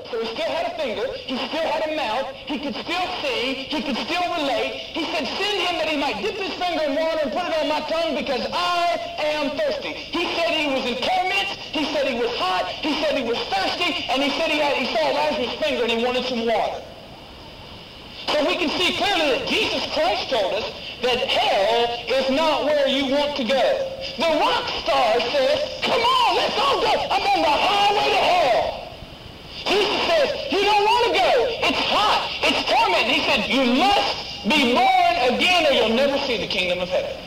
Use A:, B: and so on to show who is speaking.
A: So he still had a finger. He still had a mouth. He could still see. He could still relate. He said, send him that he might dip his finger in water and put it on my tongue because I am thirsty. He said he was in torments. He said he was hot. He said he was thirsty. And he said he saw Lazarus' finger and he wanted some water. So we can see clearly that Jesus Christ told us that hell is not where you want to go. The rock star says, come on, let's all go. I'm on the highway to hell. Jesus says, you don't want to go. It's hot. It's torment. He said, you must be born again or you'll never see the kingdom of heaven.